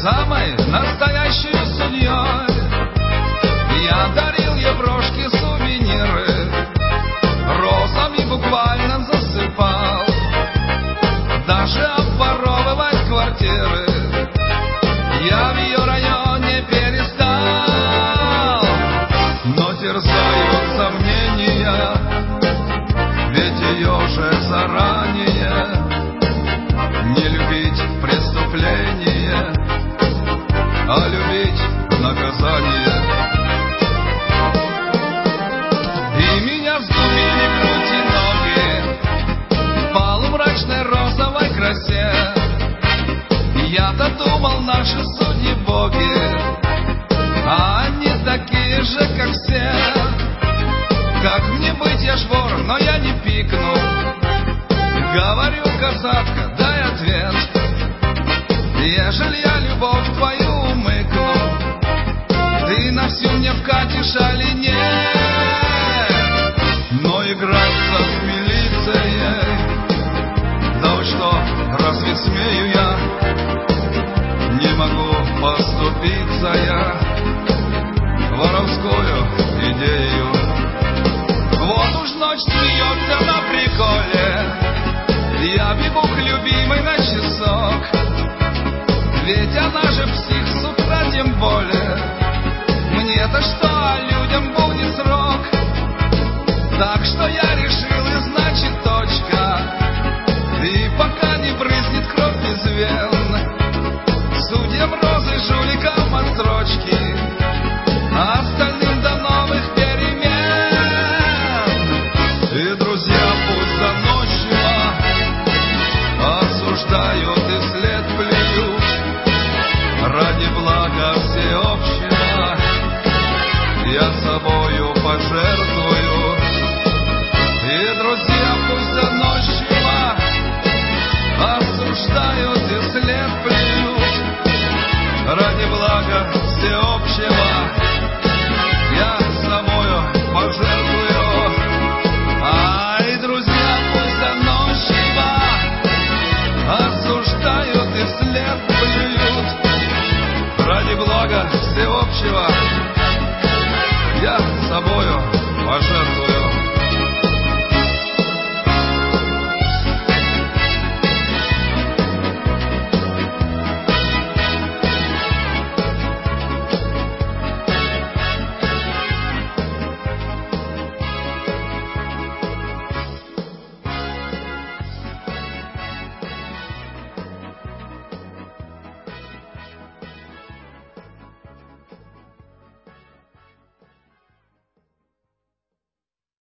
самой настоящей судьей. Я дарил ей брошки, сувениры, розами буквально засыпал, даже обворовывать квартиры я в ее районе перестал. Но терзают сомнения, ведь ее же заранее не любить преступление, а любить наказание. И меня сгубили грудь и ноги в полумрачной розовой красе. Я-то думал, наши судьи боги, а они такие же, как все. Как мне быть, я ж вор, но я не пикну. Говорю, касатка, дай ответ. Ежели я любовь твою умыкну, ты на всю мне вкатишь, али нет? Но играться с милицией, да вот что, разве смею я? Не могу поступиться я воровскую идею. Вот уж ночь смеется на приколе, я бегу к любимой на часок, ведь она же псих, с утра тем более. Мне-то что, а людям будет срок. Так что я решил, и значит точка.